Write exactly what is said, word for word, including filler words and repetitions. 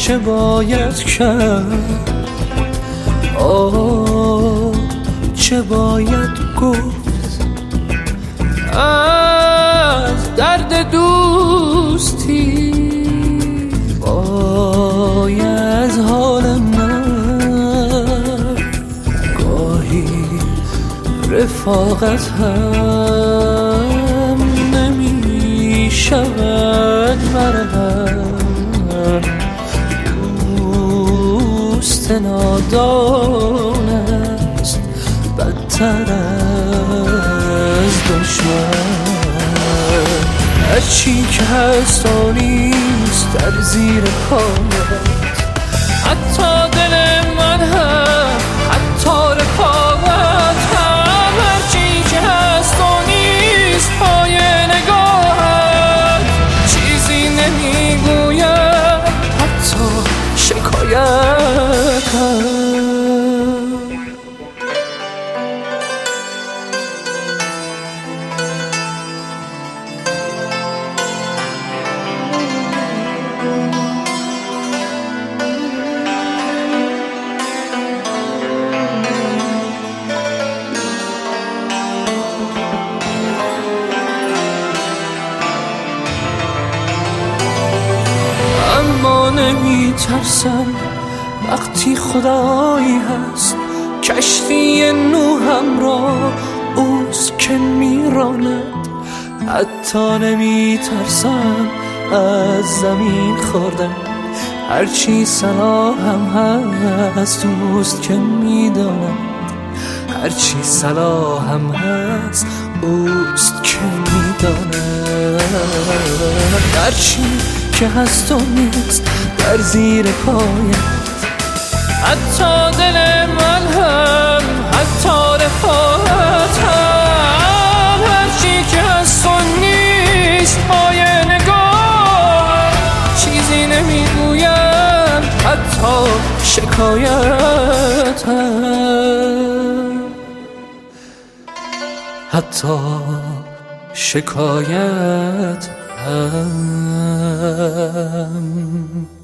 چه باید کرد؟ آه چه باید گفت از درد دوستی؟ وای از حال من گاهی رفاقت هم نمی شود مرهم. دوست نادان است بدتر از دشمن. هرچی که هست و نیست در زیر پایت، حتی دل من هم حتی رفاقت هم. هرچی که هست و نیست پای نگاهت، چیزی نمیگوید حتی شکایت هم. اما نمی ترسم وقتی خدایی هست، کشتی نوحم را اوست که میراند. حتی نمی ترسم از زمین خوردن، هرچی صلاحم هست اوست که میداند. هرچی صلاحم هست اوست که میداند. هرچی که هست و نیست در زیر پایت، حتی دل من هم حتی رفاقت هم. هرچی که هست و نیست پای نگاه، چیزی نمیگویم حتی شکایت هم. حتی شکایت هم.